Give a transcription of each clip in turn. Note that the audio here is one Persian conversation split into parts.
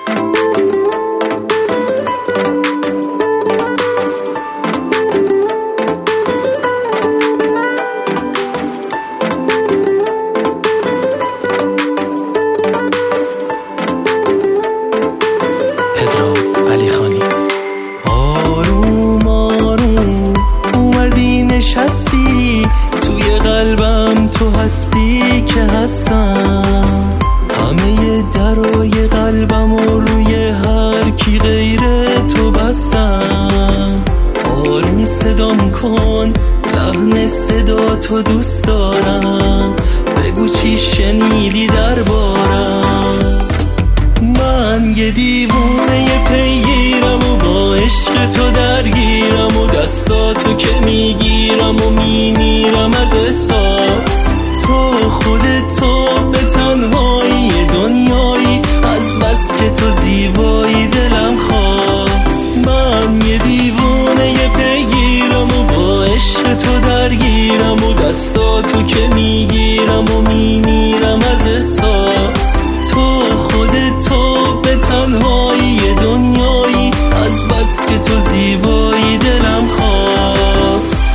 آروم آروم اومدی نشستی توی قلبم، تو هستی که هستم. همه درای قلبم و روی هر کی غیر تو بستم. آروم صدام کن، لحن صدا تو دوست دارم. بگو چی شنیدی دربارم. من یه دیوونه پیگیرم و با عشق تو درگیرم و دستاتو که میگیرم و میمیرم از احساس. تو خودتو به تنهایی دنیایی، از بس که تو زیبایی دلم خواست. من یه دیوونه پیگیرم و با عشق تو درگیرم و دستاتو که میگیرم و میمیرم از احساس. تو خودتو به تنهایی دنیایی، از بس که تو زیبایی دلم خواست.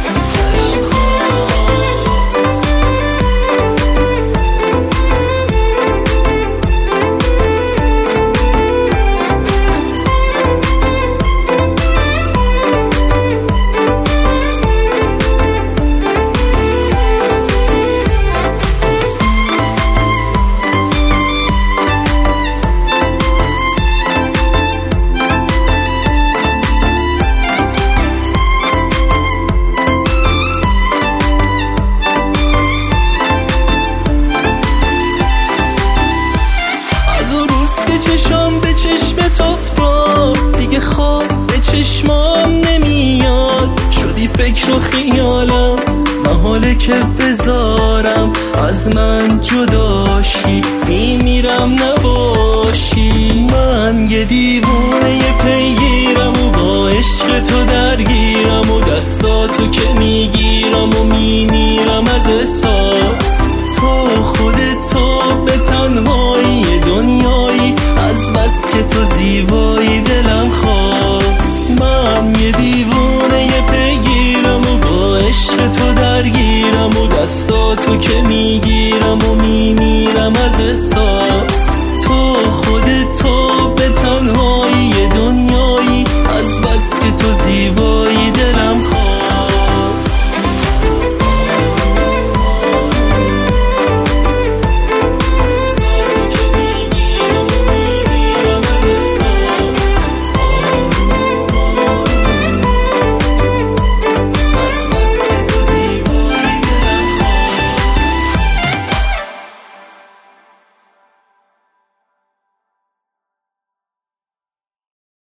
چشم به چشمت افتاد، دیگه خواب به چشمام نمیاد. شدی فکر و خیالم، محاله که بذارم از من جداشی. میمیرم نباشی. من یه دیوونه پیگیرم و با عشق تو درگیرم و دستاتو که میگیرم و میمیرم از احساس. تو خودتو به تنهایی دنیایی، از بس که تو زیبایی دلم خواست. من یه دیوونه پیگیرم و با عشق تو درگیرم و دستاتو که میگیرم و میمیرم از احساس.